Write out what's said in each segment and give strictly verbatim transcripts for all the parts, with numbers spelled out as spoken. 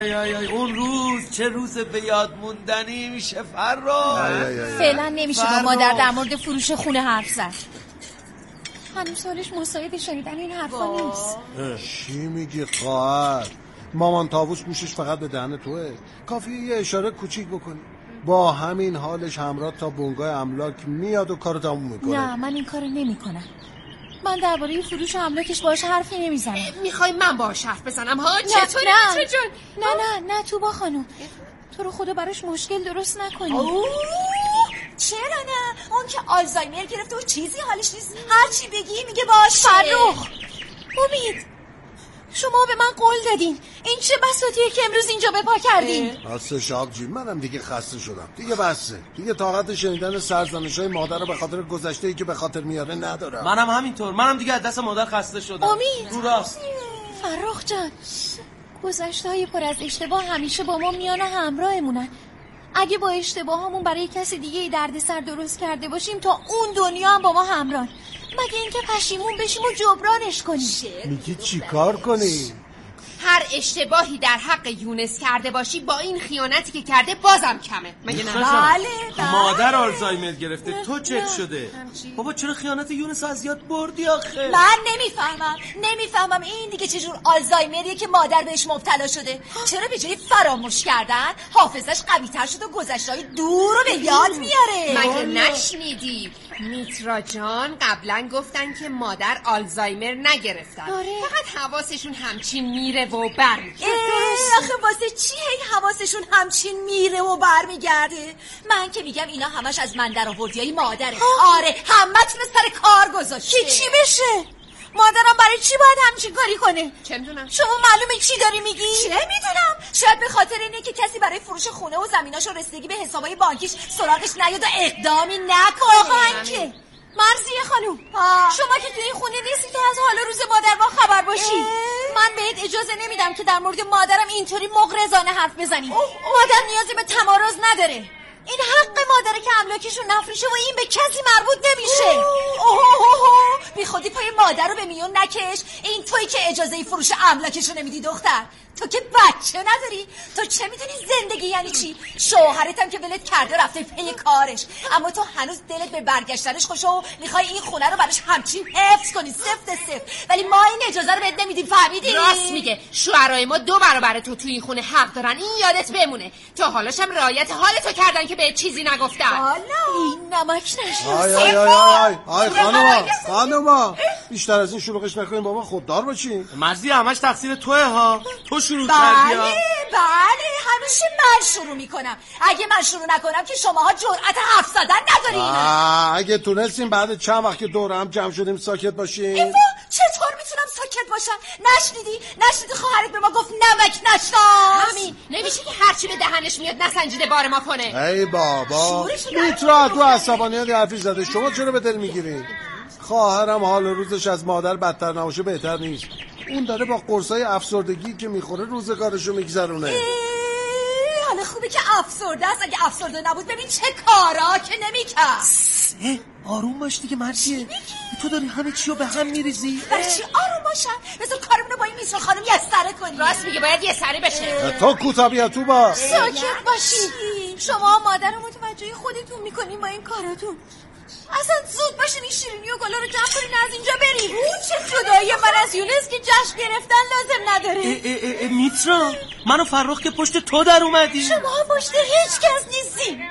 ای ای ای اون روز چه روز به یاد موندنی میشه فرخ. فعلا نمیشه با مادر در مورد فروش خونه حرف زد. هنوز سالش مساعد شنیدن این حرفا نیست. چی میگی خواهر؟ مامان طاووس گوشش فقط به دهن توه. کافیه یه اشاره کوچیک بکنی با همین حالش همراه تا بنگاه املاک میاد و کارو تموم میکنه. نه من این کارو نمیکنم. من درباره فروش املاکش باهاش حرفی نمیزنم. میخوای من باهاش حرف بزنم ها؟ چطوری نه. چه جون؟ نه نه نه توبا خانم، تو رو خدا براش مشکل درست نکنی. چرا نه؟ اون که آلزایمر گرفته و چیزی حالش نیست، هر چی بگی میگه باشه. فرخ، امید، شما به من قول دادین. این چه بساطیه که امروز اینجا به پا کردین؟ راستش آبجی منم دیگه خسته شدم. دیگه بسه. دیگه طاقت شنیدن سرزنش‌های مادر رو به خاطر گذشته‌ای که به خاطر میاره ندارم. منم همینطور. منم دیگه از دست مادر خسته شدم. امید، رو راست. فرخ جان، گذشته‌های پر از اشتباه همیشه با ما میان و همراهمونن. اگه با اشتباهامون برای کسی دیگه ای دردسر درست کرده باشیم تا اون دنیا هم با ما همراهن، مگه اینکه پشیمون بشیم و جبرانش کنیم. میگی چی کار کنی؟ هر اشتباهی در حق یونس کرده باشی با این خیانتی که کرده بازم کمه، مگه نه؟ بله بله. مادر آلزایمر گرفته، تو چک شده. بابا چرا خیانت یونس از یاد بردی آخه؟ من نمیفهمم نمیفهمم این دیگه چجور آلزایمریه که مادر بهش مبتلا شده. چرا به جای فراموش کردن حافظش قوی تر شد و گذشته‌های دور رو به یاد میاره؟ مگه نشنیدی میترا جان قبلا گفتن که مادر آلزایمر نگرفتن، فقط حواسشون همچین میره و برمیگرده. آخه واسه چی هی حواسشون همچین میره و برمیگرده؟ من که میگم اینا همش از من در آوردیای مادره. آره همتون سر کار گذاشته. که چی بشه؟ مادرم برای چی باید همچین کاری کنه؟ چه میدونم؟ شما معلومه چی داری میگی؟ چه میدونم؟ شاید به خاطر اینه که کسی برای فروش خونه و زمیناشو رسیدگی به حسابای بانکیش سراغش نیاد و اقدامی نکنه. واقعا که مرضیه خانوم، شما که توی این خونه نیستی که از حال روز مادر با خبر باشی. من بهت اجازه نمیدم که در مورد مادرم اینطوری مغرضانه حرف بزنی. مادر نیازی به تمارض نداره. این حق مادره که املاکشون نفروشه و این به کسی مربوط نمیشه. بی خودی پای مادر رو به میون نکش. این تویی که اجازه فروش املاکشو نمیدی دختر. تو که بچه نداری. تو چه میدونی زندگی یعنی چی؟ شوهرت هم که ولت کرده رفته پی کارش، اما تو هنوز دلت به برگشتنش خوشه و میخوای این خونه رو براش همچین حفظ کنی سفت سفت، ولی ما این اجازه رو بهت نمیدیم. فهمیدی؟ راست میگه. شوهرای ما دو برابر تو توی این خونه حق دارن، این یادت بمونه. تا حالاش هم رعایت حالتو کردن که به چیزی نگفتن. حالا این نمک نشد. آی آی آی آی آی خانوما خانوما بیشتر از این شلوغش نکنین با ما خوددار باشین. مرزی همش تقصیر توه ها. تو شروع بله کردی ها. بله همیشه من شروع میکنم. اگه من شروع نکنم که شماها جرأت حرف زدن ندارین. اگه تونستیم بعد چند وقت که دور هم جمع شدیم ساکت باشین. ایوا چطور میتونم ساکت باشم؟ نشنیدی؟ نشنیدی خواهرت به ما گفت نمک نشناس؟ همین نمیشه که هرچی به دهنش میاد نسنجیده بار ما کنه. ای بابا میترا تو عصبانیت حرفی زده. شما چرا به دل میگیرین؟ خواهرم حال روزش از مادر بدتر نباشه بهتر نیست. اون داره با قرصای افسردگی که میخوره روزگارشو میگذرونه. حالا خوبه که افسرده است. اگه افسرده نبود ببین چه کارا که نمیکرد. آروم باش دیگه مرزیه. تو داری همه چی رو به هم میریزی. برای چی آروم باشم؟ بذار کارمونو با این میسر خانم یه سره کنی. راست میگه باید یه سره بشه. تو کوتابی تو با ساکت باشی. شما مادر رو متوجه خودتون میکنین با این کاراتون. اصلا زود باشین این شیرینی و گلا رو جمع کنین از اینجا بریم. اون چه جدایی من از یونس که جشن گرفتن لازم نداره. اه اه اه میترا من و فرخ که پشت تو در اومدی. شما پشت هیچ کس نیستین.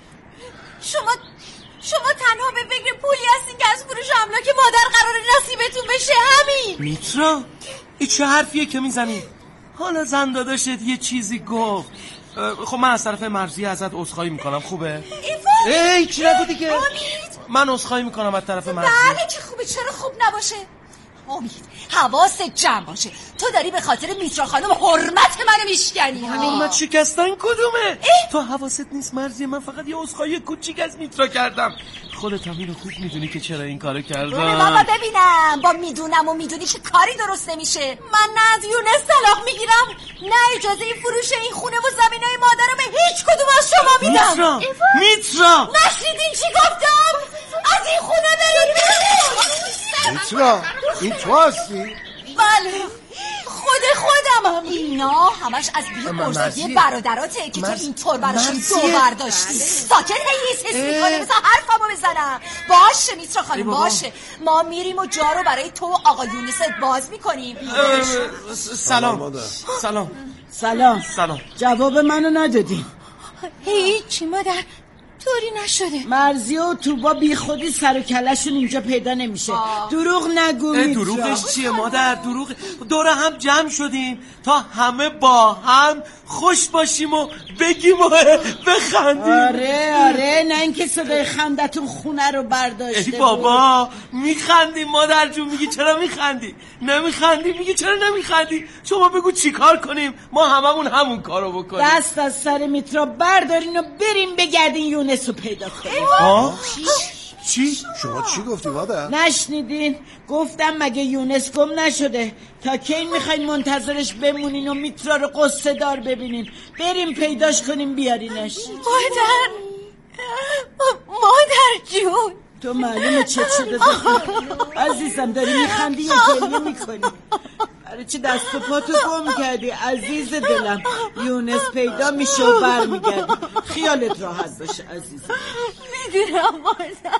شما شما تنها به فکر پولی هستین که از فروش املاک مادر قرار نصیبتون بشه. همین. میترا این چه حرفیه که میزنی؟ حالا زن داداشت یه چیزی گفت. خب من از طرف مرزی ازت عذرخواهی میکنم. خوبه؟ ای چی نگو دیگه. من عذرخواهی میکنم از طرف مرزی. بله که خوبه. چرا خوب نباشه؟ امید حواست جمع باشه. تو داری به خاطر میترا خانم حرمت منو میشکنی. حرمت شکستن کدومه؟ تو حواست نیست مرزی؟ من فقط یه عذرخواهی کوچیک از میترا کردم. خودت هم اینو خوب میدونی که چرا این کارو کردم. بابا ببینم با میدونم و میدونی که کاری درست نمیشه. من نه از یونس طلاق میگیرم نه اجازه فروش این خونه و زمینای مادرم به هیچ کدوم از شما میدم. میترا میترا نشنیدین چی گفتم؟ از این خونه برید بیرون. میترا این تو هستی؟ بله خود خودم هم اینا همش از بیه مرزدی برادراته که تو اینطور براشون دو برداشتی. ساکت هیس حس میکنه بزا حرفمو بزنم. باشه میترا خانم باشه، ما میریم و جا رو برای تو و آقا یونست باز میکنیم. سلام سلام سلام سلام. جواب منو ندادی. هیچی مادر، طوری نشده. مرزی و توبا بی خودی سر و کلشون اینجا پیدا نمیشه. دروغ نگو میترا. دروغش چیه مادر؟ دروغ دور هم جمع شدیم تا همه با هم خوش باشیم و بگیم و بخندیم. آره آره، نه اینکه صدای خندتون خونه رو برداشته. ای بابا میخندیم مادر جون. میگی چرا میخندی؟ نمیخندی؟ میگی چرا نمیخندی؟ شما بگو چی کار کنیم ما هممون همون کارو بکنیم. دست از سر میترا بردارین و بریم بگردین یونس رو پیدا کنیم. ها؟ چی؟ شما چی گفتی مادر؟ نشنیدین؟ گفتم مگه یونس گم نشده؟ تا کی میخواین منتظرش بمونین و میترا رو قصه دار ببینین؟ بریم پیداش کنیم بیارینش. مادر مادر جون، تو معلومه چه شده عزیزم؟ داری میخندی یا گریه میکنی؟ برای چه دست و پاتو گم کردی عزیز دلم؟ یونس پیدا میشه و برمیگردی. خیالت راحت باشه عزیزم. میدونم مادر،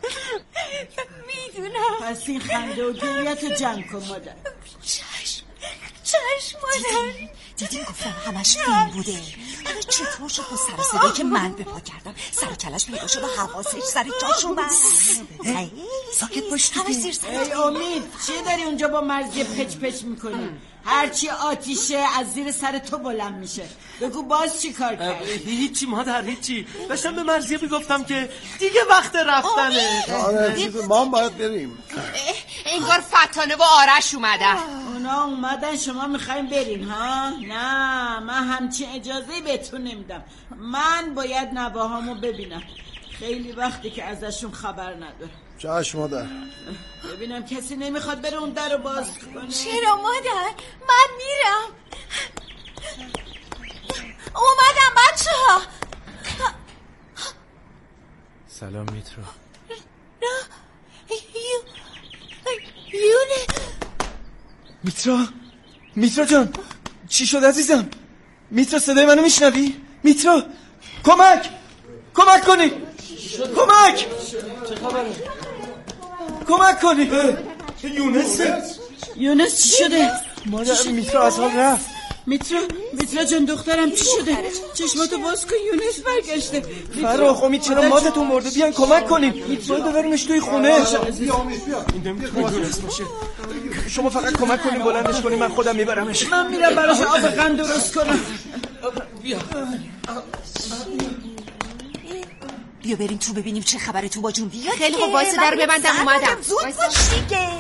میدونم. پس این خنده و گریه‌تو جمع کن مادر. چشم چشم مادر. دیدیم گفتم همش فیلم بوده. حالا چطور شد با سر صدایی که من به پا کردم سر کلش پیدا شد و حواسش سر جاش اومد. ساکت باش همش زیر سر. ای امید، چی داری اونجا با مرزی پچ پچ میکنی؟ هرچی آتیشه از زیر سر تو بلند میشه. بگو باز چی کار کردی؟ هیچی مادر هیچی. داشتم به مرزیه میگفتم که دیگه وقت رفتنه. آره ما هم باید بریم. انگار فتانه و آرش اومدن. اونا اومدن شما میخواین برین ها؟ نه من همچین اجازه بهتون نمیدم. من باید نواهامو ببینم. خیلی وقتی که ازشون خبر ندارم. چشم مادر. ببینم کسی نمیخواد بره اون در رو باز کنه. چرا مادر؟ من میرم. اومدم بچه ها. سلام میترا. یونه میترا میترا جان چی شد عزیزم؟ میترا صدای منو میشنوی؟ میترا کمک کمک کنی کمک کمک کنی. یونس یونس چی شده؟ مادر میترا از حال رفت. میترا میترا جان دخترم چی شده؟ چشماتو باز کن یونس برگشته. فراخ امید چرا مادتون مرده؟ بیان کمک کنیم. میترا ببریمش توی خونه. این نمیتونه یونس باشه. شما فقط کمک کنیم بلندش کنیم من خودم میبرمش. من میرم براش آب قند درست کنم. بیا بیا بریم تو ببینیم چه خبره تو با جون. بیا خیلی خوب وایسه در رو ببندم اومدم. زود باش دیگه.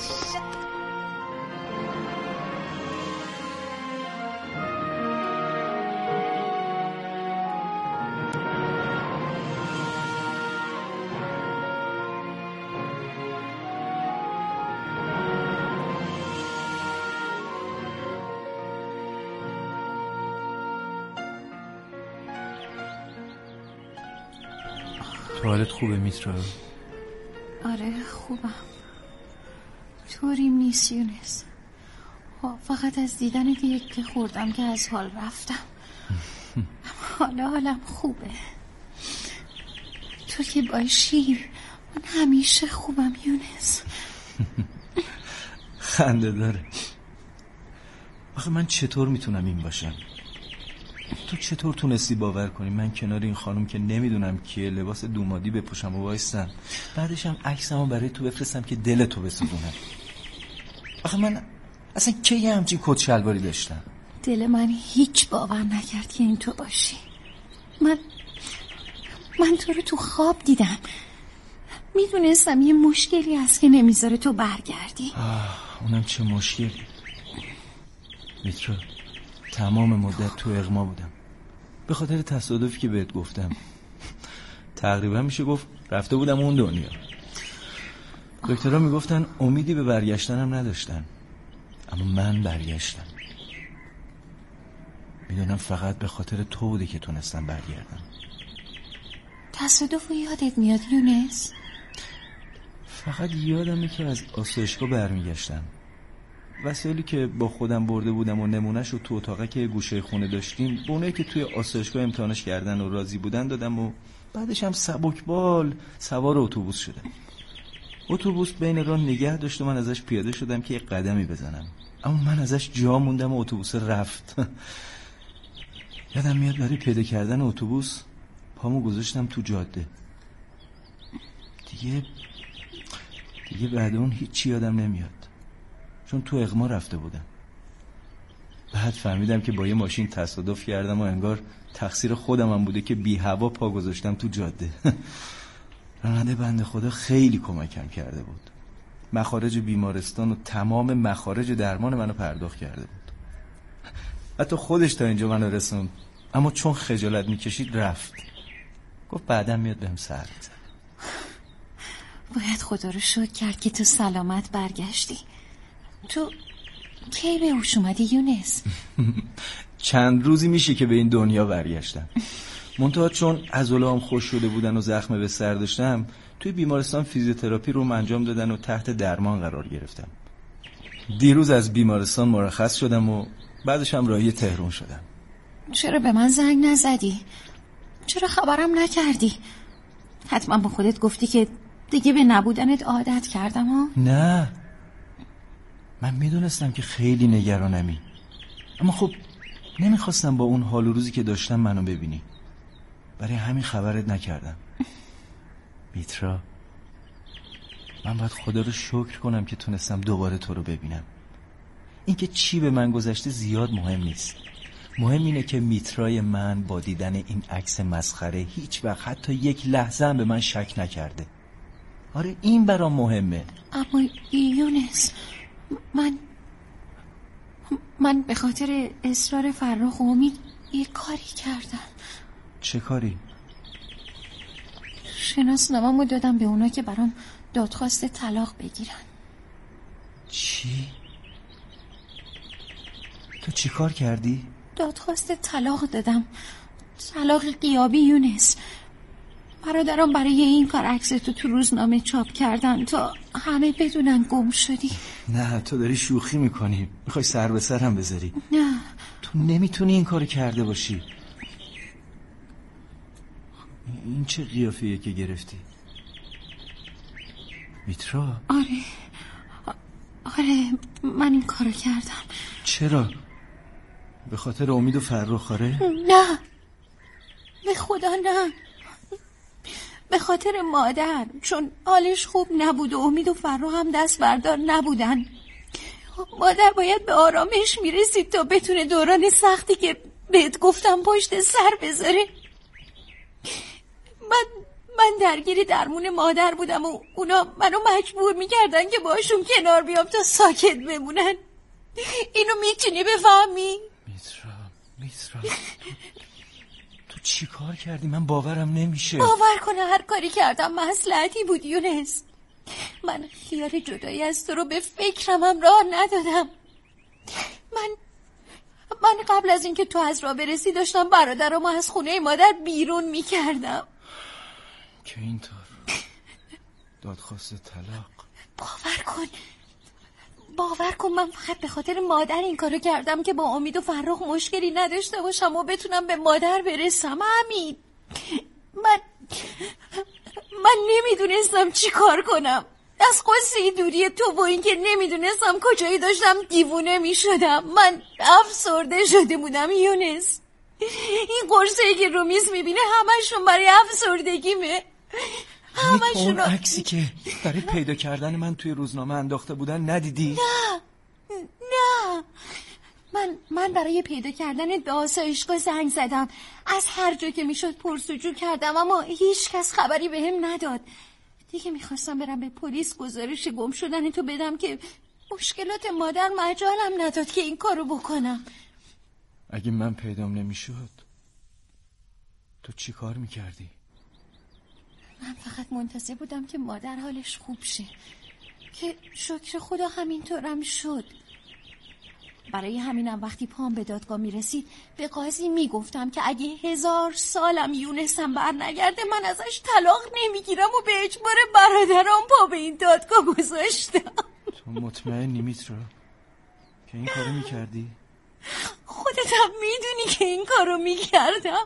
تو حالت خوبه میترا؟ آره خوبم. طوریم نیست یونس. فقط از دیدن دیگه که خوردم که از حال رفتم. حالا حالم خوبه. تو که باشی من همیشه خوبم یونس. خنده داره. آخه من چطور میتونم این باشم؟ تو چطور تونستی باور کنی من کنار این خانم که نمیدونم کیه لباس دومادی بپوشم و وایستم، بعدش هم عکسمو برای تو بفرستم که دل تو بسوزونم؟ آخه من اصلا کی همچین کت شلواری داشتم؟ دل من هیچ باور نکرد که این تو باشی. من من تو رو تو خواب دیدم. میدونستم یه مشکلی هست که نمیذاره تو برگردی. آه اونم چه مشکلی؟ میترا تمام مدت تو اغما بودم به خاطر تصادفی که بهت گفتم. تقریبا میشه گفت رفته بودم اون دنیا. دکترها میگفتن امیدی به برگشتنم نداشتن، اما من برگشتم. میدونم فقط به خاطر تو بوده که تونستم برگردم. تصادف یادت میاد یونس؟ فقط یادمه که از آسایشگاه برمیگشتم. وسایلی که با خودم برده بودم و نمونهش رو تو اتاقه که گوشه خونه داشتیم به اونایی که توی آسایشگاه امتحانش کردن و راضی بودن دادم و بعدش هم سبکبال سوار اتوبوس شدم. اتوبوس بین راه نگه داشت و من ازش پیاده شدم که یک قدمی بزنم، اما من ازش جا موندم و اتوبوس رفت. یادم میاد برای پیدا کردن اتوبوس پامو گذاشتم تو جاده. دیگه دیگه بعد اون هیچی یادم نمیاد، چون تو اغما رفته بودم. بعد فهمیدم که با یه ماشین تصادف کردم و انگار تقصیر خودم هم بوده که بی هوا پا گذاشتم تو جاده. راننده بنده خدا خیلی کمکم کرده بود. مخارج بیمارستان و تمام مخارج درمان منو پرداخت کرده بود. حتی خودش تا اینجا منو رسوند، اما چون خجالت میکشید رفت. گفت بعدم میاد بهم سر بزنه. باید خدا رو شکر کرد که تو سلامت برگشتی. تو کی به هوش اومدی یونس؟ چند روزی میشه که به این دنیا برگشتم. منتها چون عضلام خوش شده بودن و زخم به سر داشتم، توی بیمارستان فیزیوتراپی رو انجام دادن و تحت درمان قرار گرفتم. دیروز از بیمارستان مرخص شدم و بعدش هم راهی تهران شدم. چرا به من زنگ نزدی؟ چرا خبرم نکردی؟ حتما با خودت گفتی که دیگه به نبودنت عادت کردم ها؟ نه، من میدونستم که خیلی نگرانمی، اما خب نمیخواستم با اون حال و روزی که داشتم منو ببینی. برای همین خبرت نکردم. میترا، من باید خدا رو شکر کنم که تونستم دوباره تو رو ببینم. اینکه چی به من گذشته زیاد مهم نیست. مهم اینه که میترای من با دیدن این عکس مسخره هیچ وقت حتی یک لحظه هم به من شک نکرده. آره این برام مهمه. اما یونس، من من به خاطر اصرار فرخ و امید یه کاری کردم. چه کاری؟ شناسنامه‌مو دادم به اونا که برام دادخواست طلاق بگیرن. چی؟ تو چی کار کردی؟ دادخواست طلاق دادم. طلاق غیابی یونس. برادرم برای این کار عکستو تو روزنامه چاپ کردن تا همه بدونن گم شدی. نه تو داری شوخی میکنی. میخوای سر به سرم بذاری؟ نه تو نمیتونی این کارو کرده باشی. این چه قیافیه که گرفتی؟ میترا؟ آره آره من این کارو کردم. چرا؟ به خاطر امید و فرخ؟ آره؟ نه به خدا نه، به خاطر مادر، چون حالش خوب نبود و امید و فرخ هم دست بردار نبودن. مادر باید به آرامش میرسید تا بتونه دوران سختی که بهت گفتم پشت سر بذاره. من من درگیری درمون مادر بودم و اونا منو مجبور میکردن که باشون کنار بیام تا ساکت بمونن. اینو میتونی بفهمی؟ میترا میترا تو چی کار کردی؟ من باورم نمیشه. باور کنه هر کاری کردم مصلحتی بود یونس. من خیال جدایی از تو رو به فکرم هم راه ندادم. من من قبل از اینکه تو از راه برسی داشتم برادرم از خونه مادر بیرون میکردم. که اینطور دادخواست طلاق؟ باور کن باور کن من فقط به خاطر مادر این کارو کردم که با امید و فرخ مشکلی نداشته باشم و بتونم به مادر برسم. همین. من من نمیدونستم چی کار کنم. از قصه دوری تو با این که نمیدونستم کجایی داشتم دیوونه میشدم. من افسرده شده بودم یونس. این قرصایی که رو میز میبینه همشون برای افسردگیمه. همشون. اون عکسی که برای پیدا کردن من توی روزنامه انداخته بودن ندیدی؟ نه نه من من برای پیدا کردن به آسایشگاه زنگ زدم. از هر جا که میشد پرسجو کردم اما هیچ کس خبری بهم نداد. دیگه میخواستم برم به پلیس گزارش گم شدن تو بدم که مشکلات مادر مجالم نداد که این کارو بکنم. اگه من پیدام نمیشد تو چی کار میکردی؟ من فقط منتظر بودم که مادر حالش خوب شه، که شکر خدا همینطورم شد. برای همینم وقتی پام به دادگاه میرسید به قاضی میگفتم که اگه هزار سالم یونسم بر نگرده من ازش طلاق نمیگیرم و به اجبار برادرام پا به این دادگاه گذاشتم. تو مطمئنی میترا؟ که این کارو میکردی؟ خودتم میدونی که این کارو میکردم.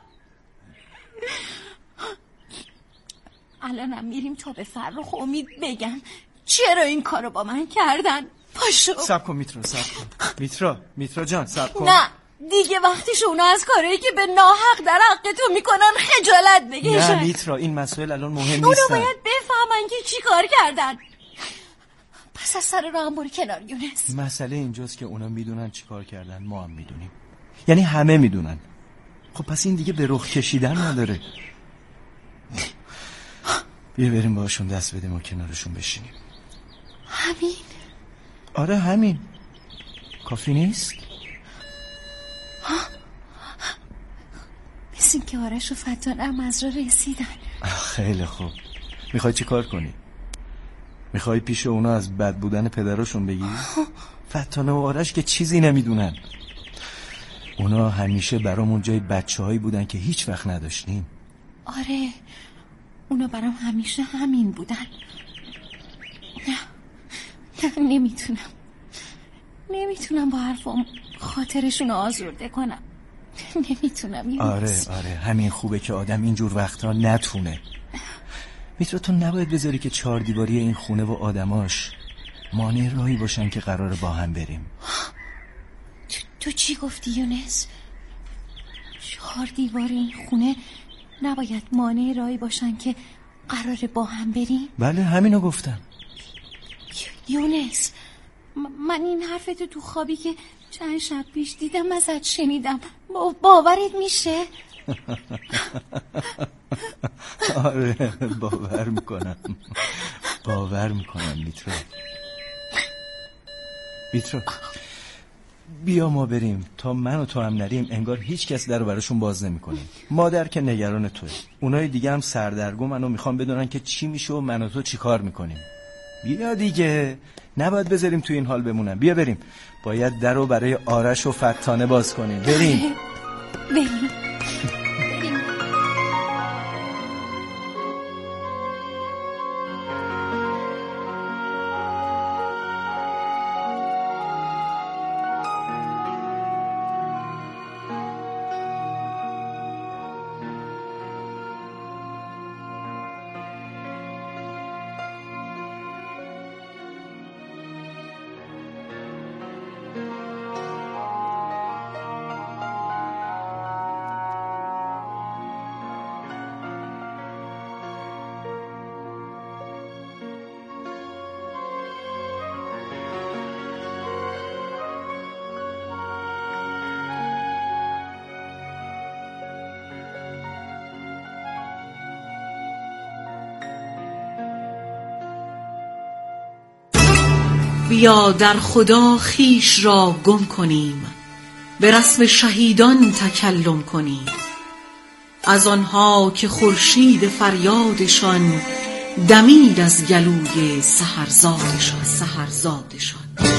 الانم میریم تا به فرخ و امید بگن چرا این کارو با من کردن. پاشو. صبر کن میترا، صبر کن میترا، میترا جان صبر کن. نه دیگه وقتش اونا از کارهایی که به ناحق در حق تو میکنن خجالت بکشن. نه میترا، این مسائل الان مهم نیستن. اونا باید بفهمن که چی کار کردن. پس از سر راه هم برو کنار یونس. مسئله اینجاست که اونا میدونن چی کار کردن، ما هم میدونیم، یعنی همه میدونن. خب پس این دیگه به رخ کشیدن نداره. بیا بریم باشون دست بدیم و کنارشون بشینیم. همین؟ آره همین. کافی نیست؟ مثل این که آرش و فتان هم از را رسیدن. خیلی خوب. میخوای چی کار کنی؟ میخوای پیش اونا از بد بودن پدرشون بگی؟ فتانه و آرش که چیزی نمیدونن. اونا همیشه برامون جای بچه هایی بودن که هیچ وقت نداشتیم. آره اونا برام همیشه همین بودن. نه نه نمیتونم نمیتونم با حرفم خاطرشون آزرده کنم. نمیتونم. آره آره همین خوبه که آدم اینجور وقتا نتونه. میترا تو نباید بذاری که چهار دیواری این خونه و آدماش مانع راهی باشن که قراره با هم بریم. تو, تو چی گفتی یونس؟ چهار دیواری این خونه نباید مانع راهی باشن که قراره با هم بریم؟ بله همینو گفتم. یونس من این حرفتو تو خوابی که چند شب پیش دیدم ازت شنیدم. باورت میشه؟ آره باور میکنم باور میکنم میترا. میترا بیا ما بریم. تا من و تو هم نریم انگار هیچ کس در رو براشون باز نمیکنه. مادر که نگران توه، اونای دیگه هم سردرگم و میخوام بدونن که چی میشه و من و تو چی کار میکنیم. بیا دیگه نباید بذاریم تو این حال بمونم. بیا بریم. باید در رو برای آرش و فتانه باز کنیم. بریم بریم. بیا در خدا خیش را گم کنیم، به رسم شهیدان تکلم کنیم. از آنها که خورشید فریادشان دمید از گلوی سحرزادشان سحرزادشان.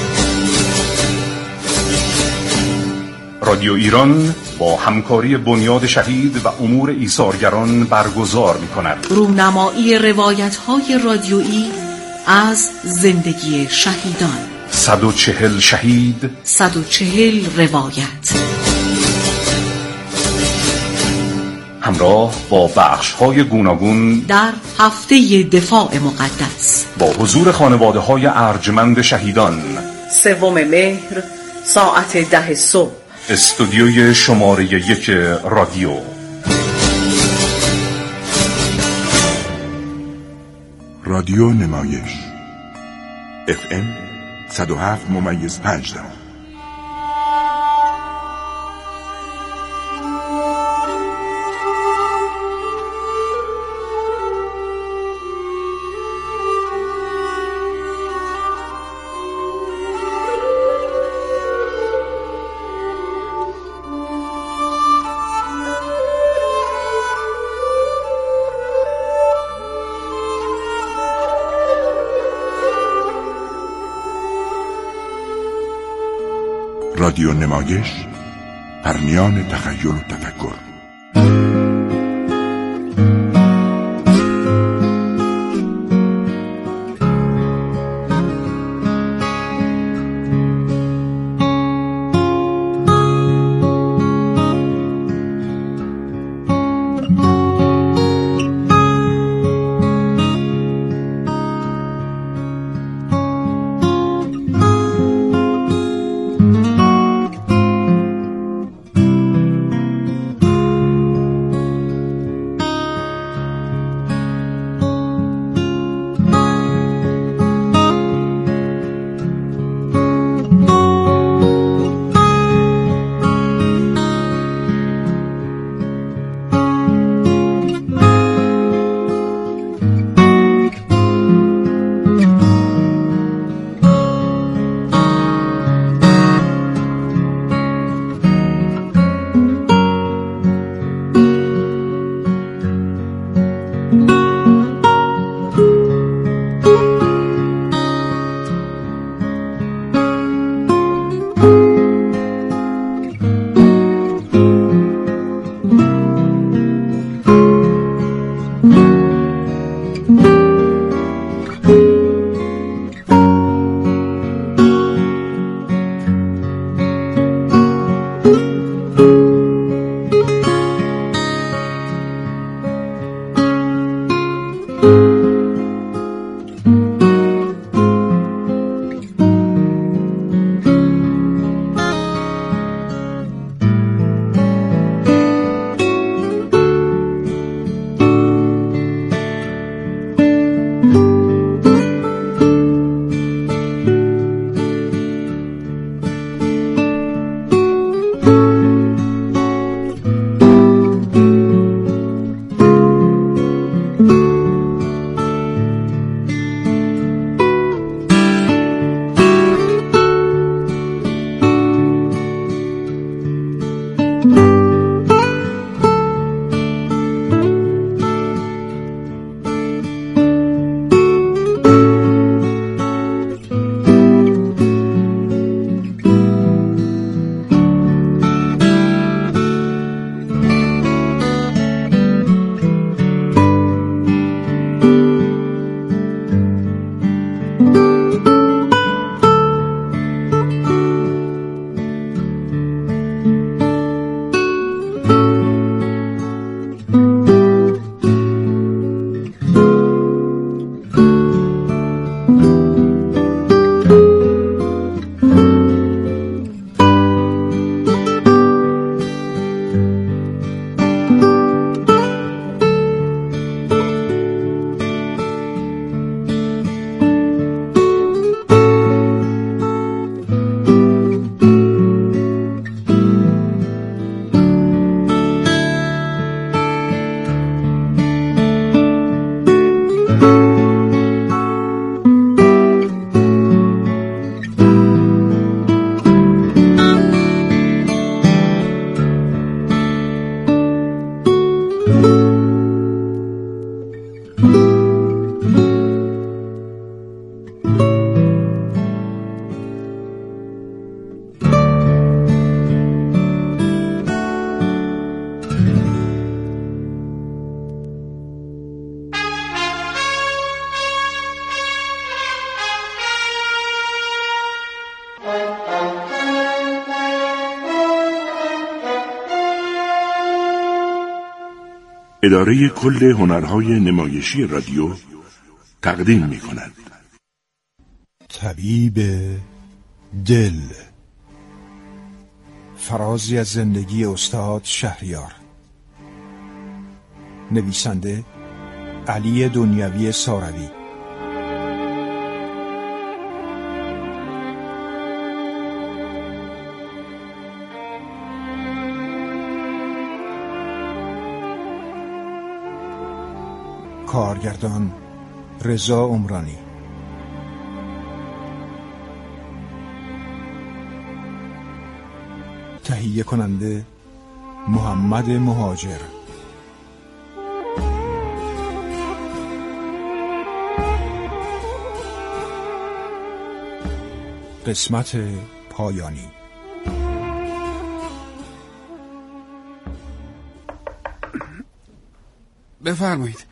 رادیو ایران با همکاری بنیاد شهید و امور ایثارگران برگزار می‌کند رونمایی روایت‌های رادیویی از زندگی شهیدان. صد و چهل شهید، صد و چهل روایت، همراه با بخش‌های گوناگون در هفته دفاع مقدس با حضور خانواده‌های ارجمند شهیدان. سوم مهر ساعت ده صبح، استودیوی شماره یک رادیو. رادیو نمایش اف ام صد و هفت ممیز پنج دهم. رادیو نمایش، پرنیان تخیل و تفکر. اداره کل هنرهای نمایشی رادیو تقدیم می کند. طبیب دل، فرازی از زندگی استاد شهریار. نویسنده علی دنیوی ساروی. کارگردان رضا عمرانی. تهیه کننده محمد مهاجر. قسمت پایانی. بفرمایید.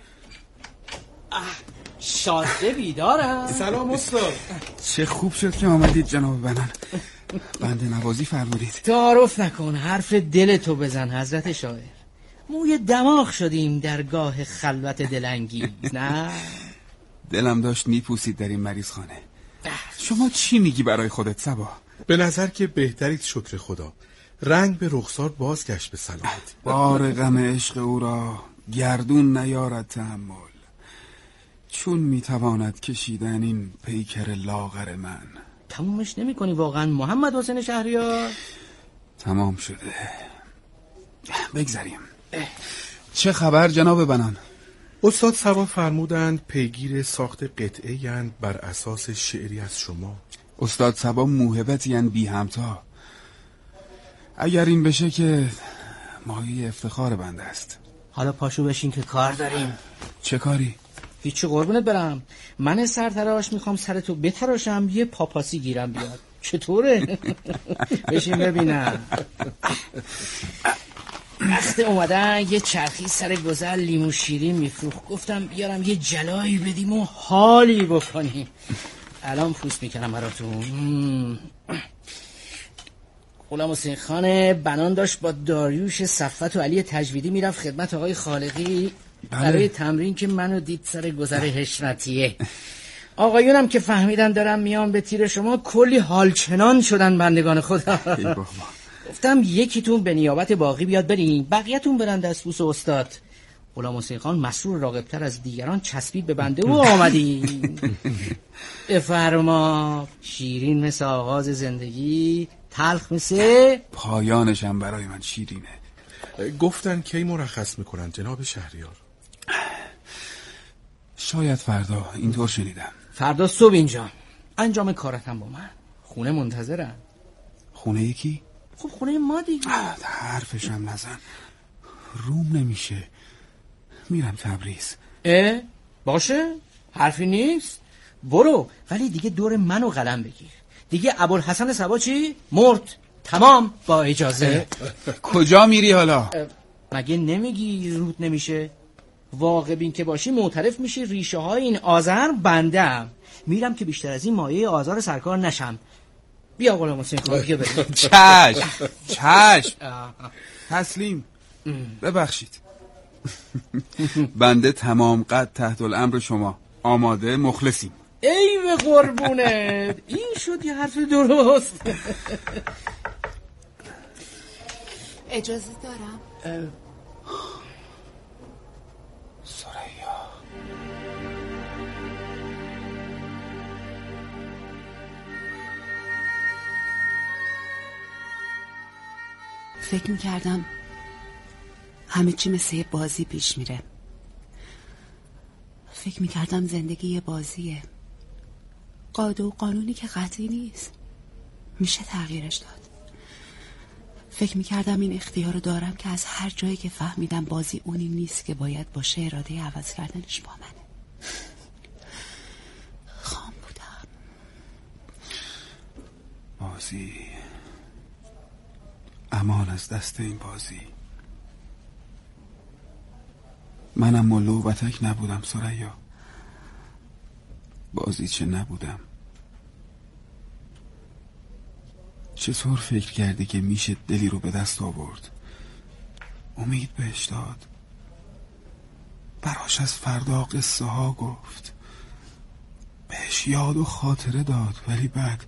شازده بیدارم. سلام استاد. چه خوب شد که آمدید جناب بنان. بنده نوازی فرمودید. تعارف نکن، حرف دلتو بزن حضرت شاعر. موی دماغ شدیم در گاه خلوت دلنگیز. نه دلم داشت میپوسید در این مریض خانه. شما چی میگی برای خودت صبا؟ به نظر که بهترید شکر خدا. رنگ به رخسار بازگشت به سلامت. بار غم عشق او را گردون نیارد تحمل، چون میتواند کشیدن این پیکر لاغر من. تمومش نمی کنی واقعا محمد حسین شهریار؟ تمام شده. بگذاریم. چه خبر جناب بنان؟ استاد صبا فرمودند پیگیر ساخت قطعه اند بر اساس شعری از شما. استاد صبا موهبتی اند بی همتا. اگر این بشه که مایه افتخار بنده است. حالا پاشو بشین که کار داریم. چه کاری؟ هیچی قربونت برم. من سرتراش میخوام سرتو بتراشم یه پاپاسی گیرم بیاد. چطوره؟ بشین ببینم. وقت اومدن یه چرخی سر گذر لیمو شیرین میفروخت، گفتم بیارم یه جلایی بدیم و حالی بکنیم. الان پوست میکنم براتون. غلام حسین خان بنان داشت با داریوش صفت و علی تجویدی میرفت خدمت آقای خالقی برای تمرین که منو دید سر گذر حشمتیه. آقایونم که فهمیدن دارم میام به تیر شما کلی حالچنان شدن بندگان خدا. گفتم یکیتون به نیابت باقی بیاد برین، بقیه‌تون برن دستبوس استاد. غلام حسین خان مسرور راغبتر از دیگران چسبید به بنده و آمدین. بفرما. شیرین مثل آغاز زندگی، تلخ مثل پایانشم برای من شیرینه. گفتن کی مرخص میکنن جناب شهریار؟ شاید فردا، اینطور شنیدم. فردا صبح اینجا. انجام کارتم با من. خونه منتظرن. خونه یکی؟ خب خونه ما دیگه. حرفشم نزن، روم نمیشه. میرم تبریز. اه؟ باشه؟ حرفی نیست؟ برو، ولی دیگه دور منو قلم بگیر. دیگه ابوالحسن صبا چی؟ مرد. تمام. با اجازه. کجا میری حالا؟ مگه نمیگی رود نمیشه؟ واقع بین که باشی معترف میشی ریشه های این آذر بندم. میرم که بیشتر از این مایه آذار سرکار نشم. بیا غلام حسین خان که بریم. چشم چشم. تسلیم. ببخشید. بنده تمام قد تحت الامر شما. آماده، مخلصیم. ای به قربونت. این شد یه حرف درست. اجازه دارم؟ ثریا. فکر میکردم همه چی مثل یه بازی پیش میره. فکر میکردم زندگی یه بازیه، قاعده و قانونی که قطعی نیست، میشه تغییرش داد. فکر میکردم این اختیار رو دارم که از هر جایی که فهمیدم بازی اونی نیست که باید باشه اراده عوض کردنش با منه. خام بودم. بازی امان از دست این بازی. منم ملو و بتک نبودم ثریا. بازی چه نبودم. چطور فکر کردی که میشه دلی رو به دست آورد، امید بهش داد، براش از فردا قصه ها گفت، بهش یاد و خاطره داد، ولی بعد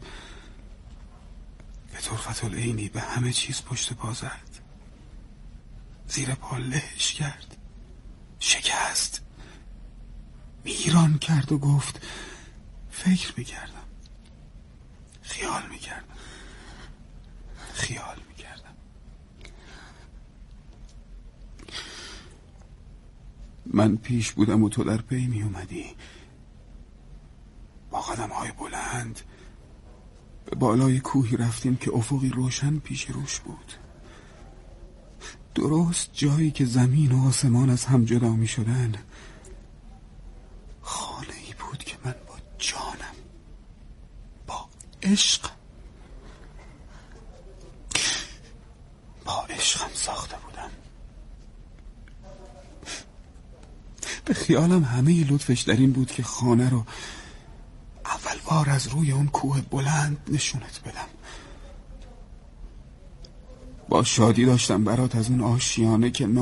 به طرفت العینی به همه چیز پشت پا زد، زیر پا لهش کرد، شکست، ویران کرد و گفت فکر میکردم، خیال میکردم، خیال میکردم. من پیش بودم و تو در پی می اومدی، با قدم های بلند به بالای کوهی رفتیم که افقی روشن پیش روش بود، درست جایی که زمین و آسمان از هم جدا می شدن. خانه ای بود که من با جانم، با عشق با عشقم ساخته بودم. به خیالم همه لطفش در این بود که خانه رو اول بار از روی اون کوه بلند نشونت بدم. با شادی داشتم برات از اون آشیانه که